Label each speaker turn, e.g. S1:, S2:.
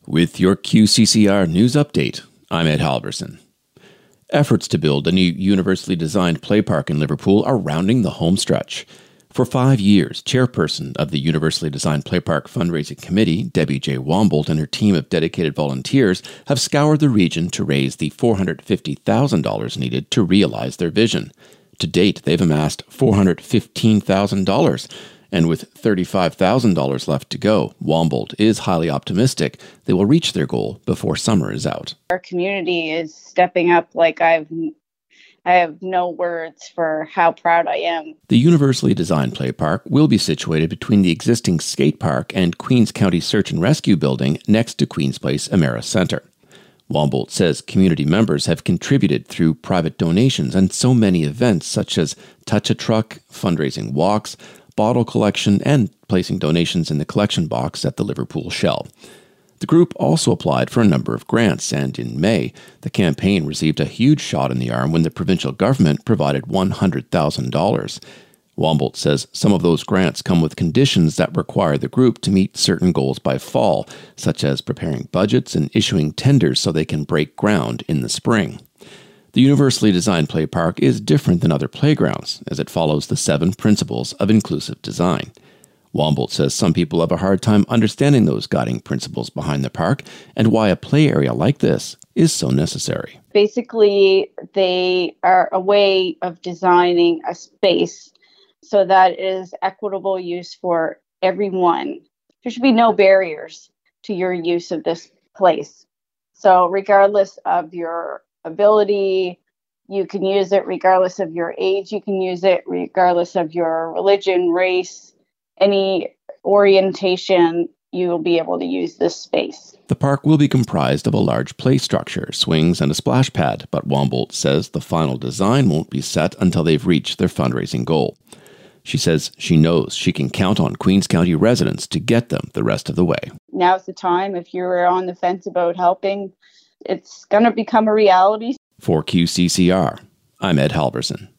S1: With your QCCR news update, I'm Ed Halverson. Efforts to build a new universally designed play park in Liverpool are rounding the home stretch. For 5 years, chairperson of the Universally Designed Play Park Fundraising Committee, Debbie J. Wombold, and her team of dedicated volunteers have scoured the region to raise the $450,000 needed to realize their vision. To date, they've amassed $415,000. And with $35,000 left to go, Wombold is highly optimistic they will reach their goal before summer is out.
S2: Our community is stepping up like I have no words for how proud I am.
S1: The Universally Designed Play Park will be situated between the existing skate park and Queens County Search and Rescue building next to Queens Place Emera Center. Wombold says community members have contributed through private donations and so many events such as Touch a Truck, fundraising walks, bottle collection, and placing donations in the collection box at the Liverpool Shell. The group also applied for a number of grants, and in May, the campaign received a huge shot in the arm when the provincial government provided $100,000. Wombold says some of those grants come with conditions that require the group to meet certain goals by fall, such as preparing budgets and issuing tenders so they can break ground in the spring. The Universally Designed Play Park is different than other playgrounds, as it follows the 7 principles of inclusive design. Wombold says some people have a hard time understanding those guiding principles behind the park and why a play area like this is so necessary.
S2: Basically, they are a way of designing a space so that it is equitable use for everyone. There should be no barriers to your use of this place. So regardless of your ability, you can use it. Regardless of your age, you can use it. Regardless of your religion, race, any orientation, you will be able to use this space.
S1: The park will be comprised of a large play structure, swings, and a splash pad, but Wombold says the final design won't be set until they've reached their fundraising goal. She says she knows she can count on Queens County residents to get them the rest of the way.
S2: Now's the time. If you're on the fence about helping, it's going to become a reality.
S1: For QCCR, I'm Ed Halverson.